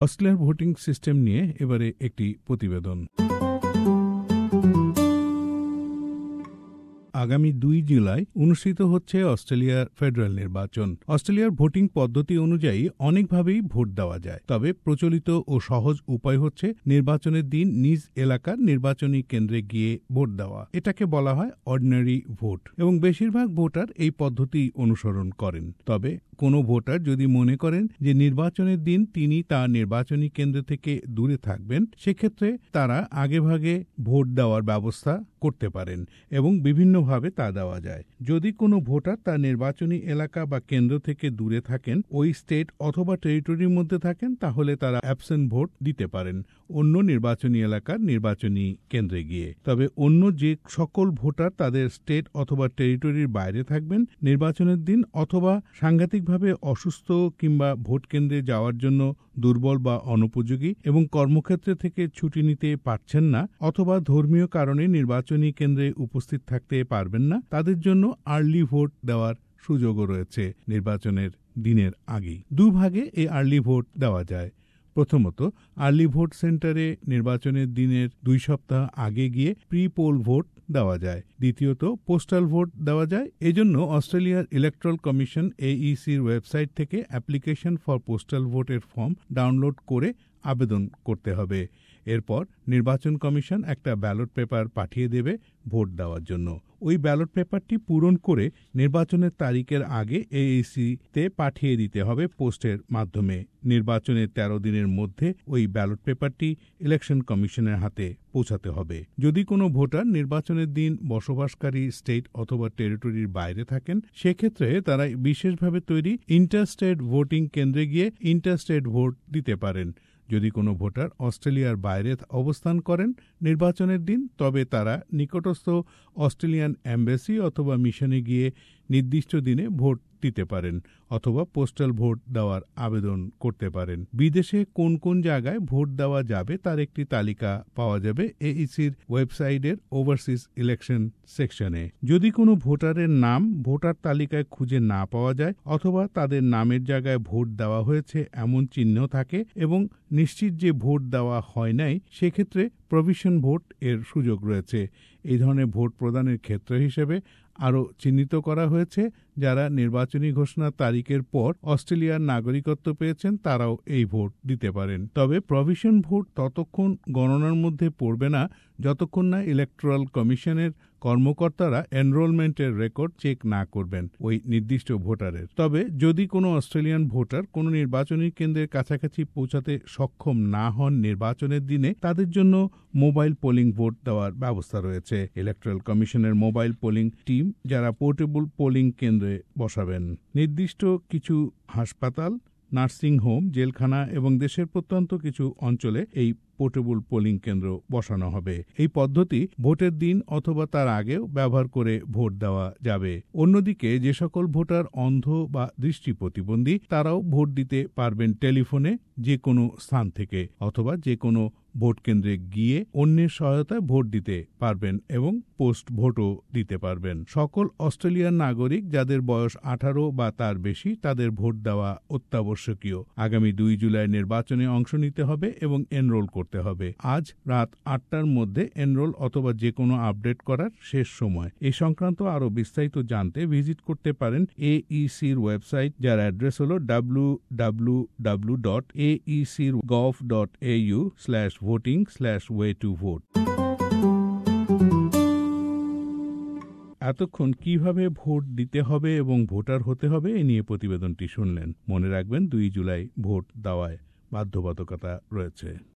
অস্ট্রেলিয়ার voting system নিয়ে এবারে একটি প্রতিবেদন। আগামী 2 জুলাই অনুষ্ঠিত হচ্ছে অস্ট্রেলিয়ার ফেডারেল নির্বাচন। অস্ট্রেলিয়ার ভোটিং পদ্ধতি অনুযায়ী অনেকভাবেই ভোট দেওয়া যায়, তবে প্রচলিত ও সহজ উপায় হচ্ছে নির্বাচনের দিন নিজ এলাকার নির্বাচনী কেন্দ্রে গিয়ে ভোট দেওয়া। এটাকে বলা হয় অর্ডিনারি ভোট এবং বেশিরভাগ ভোটার এই পদ্ধতি অনুসরণ করেন। তবে কোনো ভোটার যদি মনে করেন যে নির্বাচনের দিন তিনি তার নির্বাচনী কেন্দ্র থেকে দূরে থাকবেন, সেক্ষেত্রে তারা আগেভাগে ভোট দেওয়ার ব্যবস্থা করতে পারেন এবং বিভিন্নভাবে তা দেওয়া যায়। যদি কোনো ভোটার তার নির্বাচনী এলাকা বা কেন্দ্র থেকে দূরে থাকেন, ওই স্টেট অথবা টেরিটরির মধ্যে থাকেন, তাহলে তারা অ্যাবসেন্ট ভোট দিতে পারেন অন্য নির্বাচনী এলাকার নির্বাচনী কেন্দ্রে গিয়ে। তবে অন্য যে সকল ভোটার তাদের স্টেট অথবা টেরিটরির বাইরে থাকবেন নির্বাচনের দিন, অথবা সাংঘাতিকভাবে অসুস্থ কিংবা ভোট কেন্দ্রে যাওয়ার জন্য দুর্বল বা অনুপযোগী এবং কর্মক্ষেত্রে থেকে ছুটি নিতে পারছেন না, অথবা ধর্মীয় কারণে নির্বাচনী কেন্দ্রে উপস্থিত থাকতে পারবেন না, তাদের জন্য আর্লি ভোট দেওয়ার সুযোগও রয়েছে নির্বাচনের দিনের আগেই। দুভাগে এই আর্লি ভোট দেওয়া যায়। প্রথমত, আর্লি ভোট সেন্টারে নির্বাচনের দিনের 2 সপ্তাহ আগে গিয়ে প্রি পোল ভোট দেওয়া যায়। দ্বিতীয়ত, পোস্টাল ভোট দেওয়া যায়। এজন্য অস্ট্রেলিয়ার ইলেকট্রাল কমিশন AECর ওয়েবসাইট থেকে অ্যাপ্লিকেশন ফর পোস্টাল ভোটের ফর্ম ডাউনলোড করে আবেদন করতে হবে। এরপর নির্বাচন কমিশন একটা ব্যালট পেপার পাঠিয়ে দেবে ভোট দেওয়ার জন্য। ওই ব্যালট পেপারটি পূরণ করে নির্বাচনের তারিখের আগে AEC-তে পাঠিয়ে দিতে হবে পোস্টের মাধ্যমে। নির্বাচনের 13 দিনের মধ্যে ওই ব্যালট পেপারটি ইলেকশন কমিশনের হাতে পৌঁছাতে হবে। যদি কোনো ভোটার নির্বাচনের দিন বসবাসকারী স্টেট অথবা টেরিটরির বাইরে থাকেন, সেক্ষেত্রে তারা বিশেষভাবে তৈরি ইন্টারস্টেট ভোটিং কেন্দ্রে গিয়ে ইন্টারস্টেট ভোট দিতে পারেন। যদি কোনো ভোটার অস্ট্রেলিয়ার বাইরে অবস্থান করেন নির্বাচনের দিন, তবে তারা নিকটস্থ অস্ট্রেলিয়ান এম্বাসি অথবা মিশনে গিয়ে নির্দিষ্ট দিনে ভোট দিতে পারেন অথবা পোস্টাল ভোট দেওয়ার আবেদন করতে পারেন। বিদেশে কোন কোন জায়গায় ভোট দেওয়া যাবে তার একটি তালিকা পাওয়া যাবে AECর ওয়েবসাইটের ওভারসিজ ইলেকশন সেকশনে। যদি কোনো ভোটারের নাম ভোটার তালিকায় খুঁজে না পাওয়া যায়, অথবা তাদের নামের জায়গায় ভোট দেওয়া হয়েছে এমন চিহ্ন থাকে এবং নিশ্চিত যে ভোট দেওয়া হয় নাই, সেক্ষেত্রে প্রভিশন ভোট এর সুযোগ রয়েছে। এই ধরনের ভোট প্রদানের ক্ষেত্র হিসেবে আরও চিহ্নিত করা হয়েছে যারা নির্বাচনী ঘোষণার তারিখের পর অস্ট্রেলিয়ার নাগরিকত্ব পেয়েছেন, তারাও এই ভোট দিতে পারেন। তবে প্রভিশন ভোট ততক্ষণ গণনার মধ্যে পড়বে না যতক্ষণ না ইলেকট্রাল কমিশনের কর্মকর্তারা এনরোলমেন্টের রেকর্ড চেক না করবেন ওই নির্দিষ্ট ভোটারের। তবে যদি কোনো অস্ট্রেলিয়ান ভোটার কোনো নির্বাচনী কেন্দ্রের কাছাকাছি পৌঁছাতে সক্ষম না হন নির্বাচনের দিনে, তাদের জন্য মোবাইল পোলিং ভোট দেওয়ার ব্যবস্থা রয়েছে। ইলেকট্রাল কমিশনের মোবাইল পোলিং টিম যারা পোর্টেবল পোলিং কেন্দ্রে বসাবেন। নির্দিষ্ট কিছু হাসপাতাল, নার্সিং হোম, জেলখানা এবং দেশের প্রত্যন্ত কিছু অঞ্চলে এই পোর্টেবল পোলিং কেন্দ্র বসানো হবে। এই পদ্ধতি ভোটের দিন অথবা তার আগেও ব্যবহার করে ভোট দেওয়া যাবে। অন্যদিকে যে সকল ভোটার অন্ধ বা দৃষ্টি প্রতিবন্ধী, তারাও ভোট দিতে পারবেন টেলিফোনে যে কোনো স্থান থেকে, অথবা যে কোনো ভোট কেন্দ্রে গিয়ে অন্যের সহায়তায় ভোট দিতে পারবেন এবং পোস্ট ভোটও দিতে পারবেন। সকল অস্ট্রেলিয়ান নাগরিক যাদের বয়স 18 বা তার বেশি, তাদের ভোট দেওয়া অত্যাবশ্যকীয়। আগামী 2 জুলাই নির্বাচনে অংশ নিতে হবে এবং এনরোল করতে হবে। আজ রাত 8টার মধ্যে এনরোল অথবা যে কোনো আপডেট করার শেষ সময়। এই সংক্রান্ত আরও বিস্তারিত জানতে ভিজিট করতে পারেন AECর ওয়েবসাইট, যার অ্যাড্রেস হল www.aec.gov.au/voting/way-to-vote। এতক্ষণ কিভাবে ভোট দিতে হবে এবং ভোটার হতে হবে এ নিয়ে প্রতিবেদনটি শুনলেন। মনে রাখবেন 2 জুলাই ভোট দেওয়ায় বাধ্যবাধকতা রয়েছে।